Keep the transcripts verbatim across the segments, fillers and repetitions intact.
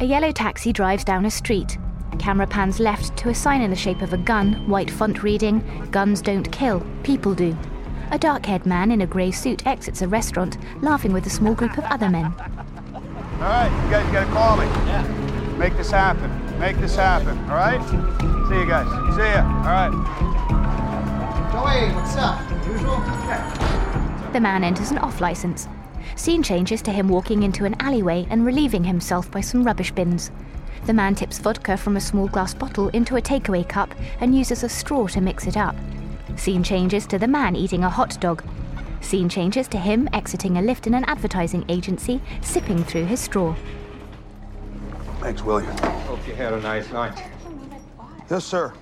A yellow taxi drives down a street. Camera pans left to a sign in the shape of a gun, white font reading, "Guns don't kill, people do." A dark-haired man in a grey suit exits a restaurant, laughing with a small group of other men. All right, you guys gotta call me. Yeah. Make this happen. Make this happen, all right? See you guys. See ya. All right. Joey, what's up? Usual? Okay. The man enters an off-licence. Scene changes to him walking into an alleyway and relieving himself by some rubbish bins. The man tips vodka from a small glass bottle into a takeaway cup and uses a straw to mix it up. Scene changes to the man eating a hot dog. Scene changes to him exiting a lift in an advertising agency, sipping through his straw. Thanks, William. Hope you had a nice night. Yes, sir.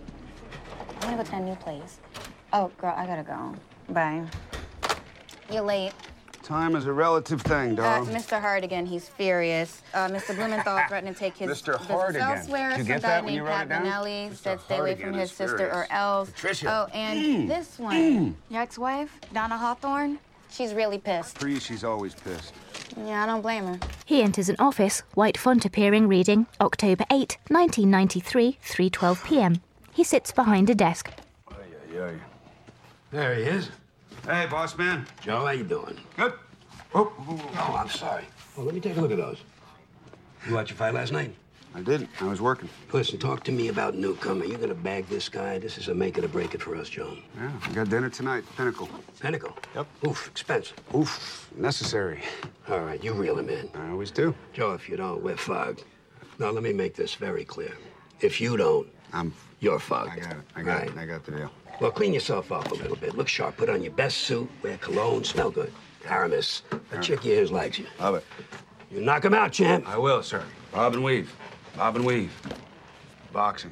I want to go to that new place. Oh, girl, I gotta go. Bye. You're late. Time is a relative thing, Uh, dog. Mister Hardigan, he's furious. Uh, Mister Blumenthal threatened to take his Mister business Hardigan. elsewhere. Did you Some get guy that when named you wrote Pat it down? Benelli Mister said stay away from Hardigan his is sister furious. or else. Patricia. Oh, and Mm. this one. Mm. Your ex-wife, Donna Hawthorne, she's really pissed. Free, she's always pissed. Yeah, I don't blame her. He enters an office, white font appearing reading October eighth, nineteen ninety-three, three twelve p m. He sits behind a desk. Ay, ay, ay. There he is. Hey, boss man. Joe, how you doing? Good. Oh, oh, oh. Oh, I'm sorry. Well, let me take a look at those. You watch your fight last night? I didn't. I was working. Listen, talk to me about Newcomer. You gonna bag this guy? This is a make it or break it for us, Joe. Yeah, we got dinner tonight. Pinnacle. Pinnacle? Yep. Oof, expensive. Oof, necessary. All right, you reel him in. I always do. Joe, if you don't, we're fogged. Now, let me make this very clear. If you don't, I'm... you're fogged. I got it. I got right. it. I got the deal. Well, clean yourself up a little bit. Look sharp. Put on your best suit. Wear cologne. Smell good. Aramis, a chick of yours likes you. Love it. You knock him out, champ. I will, sir. Bob and weave. Bob and weave. Boxing.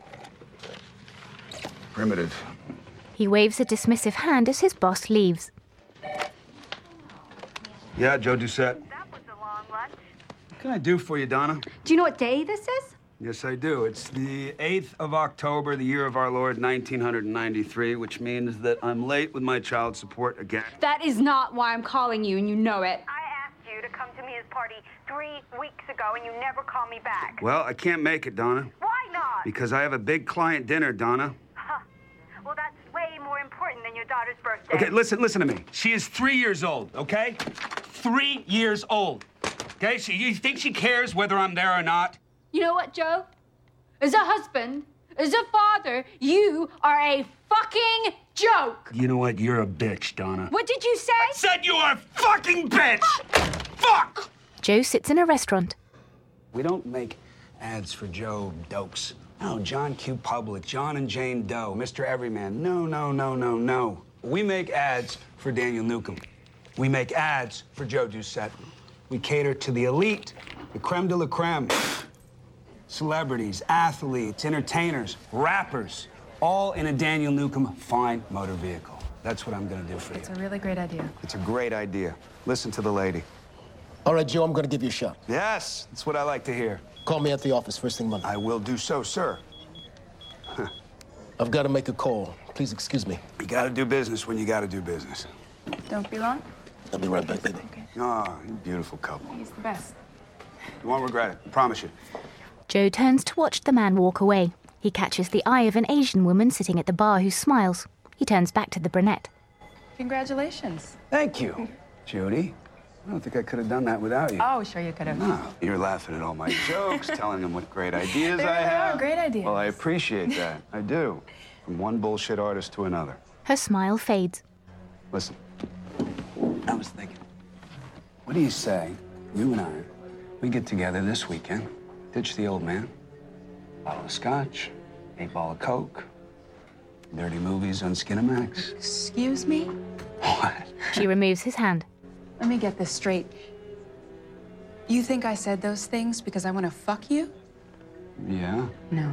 Primitive. He waves a dismissive hand as his boss leaves. Yeah, Joe Doucette. That was a long lunch. What can I do for you, Donna? Do you know what day this is? Yes, I do. It's the eighth of October, the year of our Lord, nineteen ninety-three, which means that I'm late with my child support again. That is not why I'm calling you, and you know it. I asked you to come to Mia's party three weeks ago, and you never called me back. Well, I can't make it, Donna. Why not? Because I have a big client dinner, Donna. Huh. Well, that's way more important than your daughter's birthday. Okay, listen, listen to me. She is three years old, okay? Three years old. Okay, so you think she cares whether I'm there or not? You know what, Joe? As a husband, as a father, you are a fucking joke. You know what? You're a bitch, Donna. What did you say? I said you are a fucking bitch! Fuck! Joe sits in a restaurant. We don't make ads for Joe Dokes. No, John Q. Public, John and Jane Doe, Mister Everyman. No, no, no, no, no. We make ads for Daniel Newcomb. We make ads for Joe Doucette. We cater to the elite, the creme de la creme. Celebrities, athletes, entertainers, rappers, all in a Daniel Newcomb fine motor vehicle. That's what I'm gonna do for you. It's a really great idea. It's a great idea. Listen to the lady. All right, Joe, I'm gonna give you a shot. Yes, that's what I like to hear. Call me at the office first thing Monday. I will do so, sir. Huh. I've got to make a call. Please excuse me. You gotta do business when you gotta do business. Don't be long. I'll be right back, baby. Okay. Oh, you beautiful couple. He's the best. You won't regret it, I promise you. Joe turns to watch the man walk away. He catches the eye of an Asian woman sitting at the bar who smiles. He turns back to the brunette. Congratulations. Thank you, Judy. I don't think I could have done that without you. Oh, sure you could have. No, you're laughing at all my jokes, telling them what great ideas There I they have. are, great ideas. Well, I appreciate that. I do. From one bullshit artist to another. Her smile fades. Listen, I was thinking, what do you say, you and I, we get together this weekend, ditch the old man, bottle of scotch, eight ball of Coke, dirty movies on Skinamax. Excuse me? What? She removes his hand. Let me get this straight. You think I said those things because I want to fuck you? Yeah? No.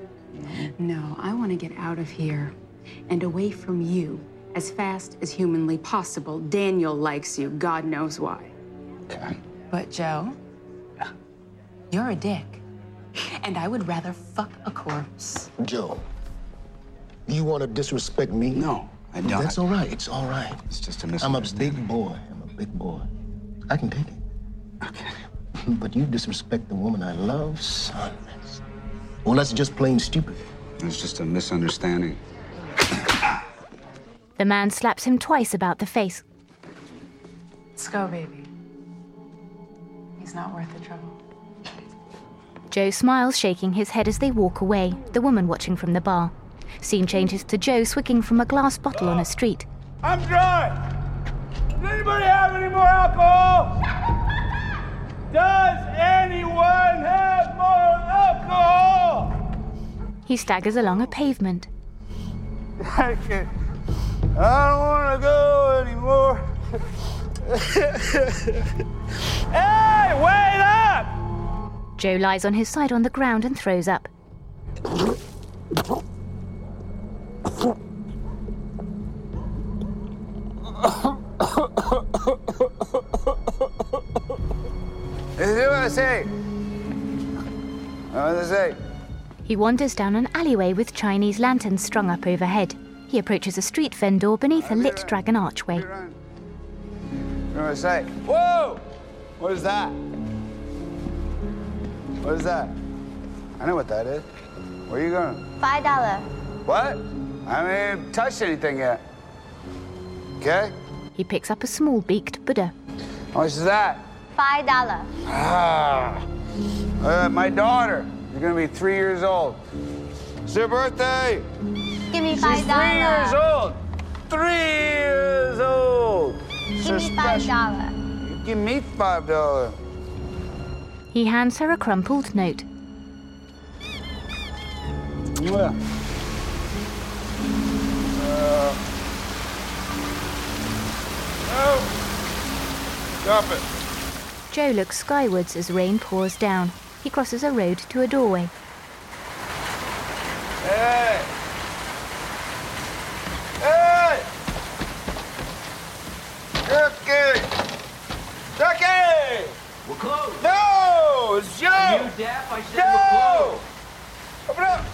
No, I want to get out of here and away from you as fast as humanly possible. Daniel likes you, God knows why. Okay. But, Joe, Yeah. you're a dick. And I would rather fuck a corpse. Joe, you want to disrespect me? No, I don't. That's all right. It's all right. It's just a I'm a misunderstanding. big boy. I'm a big boy. I can take it. Okay. But you disrespect the woman I love, son. That's... Well, that's just plain stupid. It's just a misunderstanding. The man slaps him twice about the face. Let's go, baby. He's not worth the trouble. Joe smiles, shaking his head as they walk away, the woman watching from the bar. Scene changes to Joe swigging from a glass bottle on a street. I'm dry. Does anybody have any more alcohol? Does anyone have more alcohol? He staggers along a pavement. I can't. I don't want to go anymore. Hey, wait up! Joe lies on his side on the ground and throws up. This is what I say. What does it say? He wanders down an alleyway with Chinese lanterns strung up overhead. He approaches a street vendor beneath a lit dragon archway. What do I say? Whoa! What is that? What is that? I know what that is. Where are you going? Five dollar. What? I haven't touched anything yet. Okay? He picks up a small beaked Buddha. How much is that? Five dollar. Ah. Uh, my daughter. You're gonna be three years old. It's her birthday. Give me She's five three years dollar. old. Three years old. Give So me five special. dollar. You give me five dollars. He hands her a crumpled note. Yeah. Uh, no. Stop it. Joe looks skywards as rain pours down. He crosses a road to a doorway. Hey! Hey! Jackie! Jackie! We're closed. No! It's Joe! Are you deaf? I said we're Joe! closed. Open up!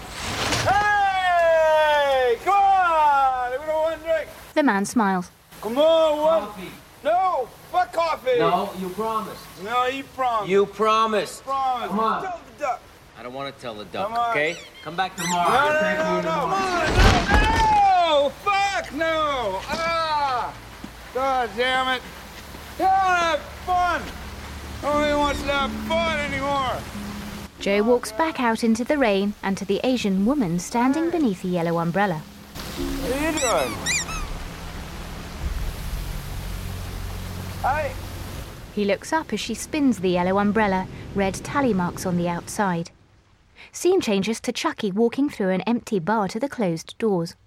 Hey! Come on! Give me one drink! The man smiles. Come on, one! Coffee. No! Fuck coffee! No, you promised. No, you promised. You promised. promised. Come on. Tell the duck. I don't want to tell the duck, Come on. okay? Come back tomorrow. No, I'll no, take no, you no, in the no, morning. no, no, fuck no! Ah! God damn it! You don't have fun! Nobody wants to have fun anymore! Joe walks back out into the rain and to the Asian woman standing beneath a yellow umbrella. What are you doing? Hi! He looks up as she spins the yellow umbrella, red tally marks on the outside. Scene changes to Chucky walking through an empty bar to the closed doors.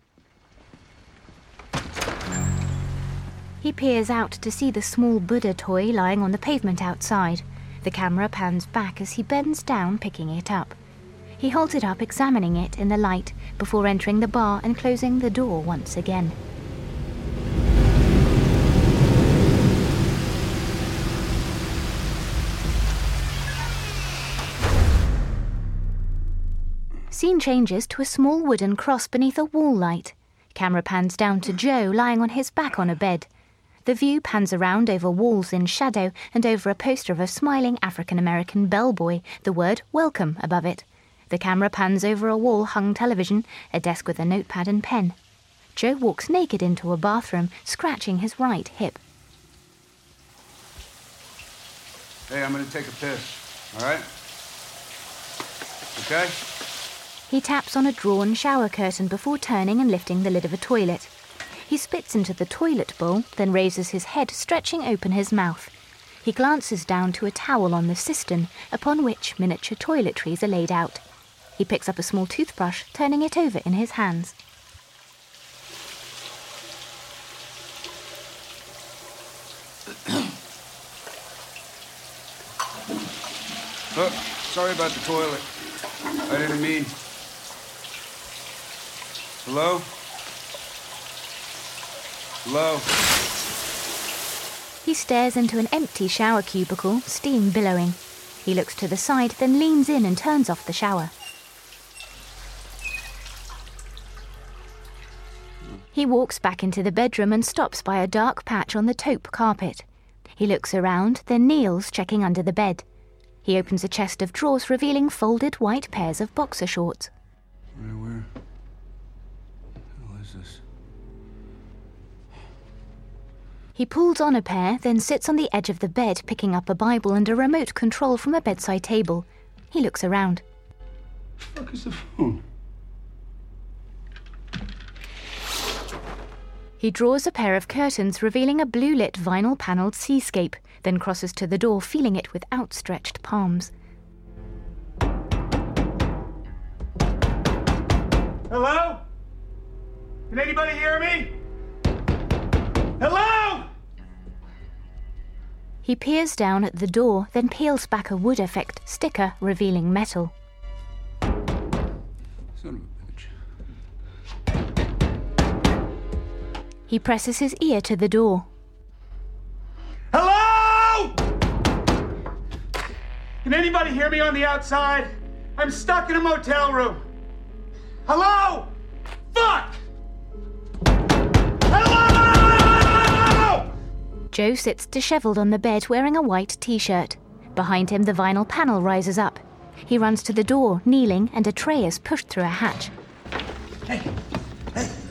He peers out to see the small Buddha toy lying on the pavement outside. The camera pans back as he bends down, picking it up. He holds it up, examining it in the light before entering the bar and closing the door once again. Scene changes to a small wooden cross beneath a wall light. Camera pans down to Joe lying on his back on a bed. The view pans around over walls in shadow and over a poster of a smiling African-American bellboy, the word welcome above it. The camera pans over a wall-hung television, a desk with a notepad and pen. Joe walks naked into a bathroom, scratching his right hip. Hey, I'm gonna take a piss, all right? Okay? He taps on a drawn shower curtain before turning and lifting the lid of a toilet. He spits into the toilet bowl, then raises his head, stretching open his mouth. He glances down to a towel on the cistern, upon which miniature toiletries are laid out. He picks up a small toothbrush, turning it over in his hands. Oh, sorry about the toilet. I didn't mean. Hello? Hello? He stares into an empty shower cubicle, steam billowing. He looks to the side, then leans in and turns off the shower. He walks back into the bedroom and stops by a dark patch on the taupe carpet. He looks around, then kneels, checking under the bed. He opens a chest of drawers, revealing folded white pairs of boxer shorts. Where, where? What is this? He pulls on a pair, then sits on the edge of the bed, picking up a Bible and a remote control from a bedside table. He looks around. The fuck is the phone? He draws a pair of curtains, revealing a blue-lit vinyl-panelled seascape, then crosses to the door, feeling it with outstretched palms. Hello? Can anybody hear me? Hello? He peers down at the door, then peels back a wood effect sticker, revealing metal. Son of a bitch. He presses his ear to the door. Hello? Can anybody hear me on the outside? I'm stuck in a motel room. Hello? Fuck! Hello? Joe sits disheveled on the bed wearing a white t-shirt. Behind him, the vinyl panel rises up. He runs to the door, kneeling, and a tray is pushed through a hatch. Hey, hey.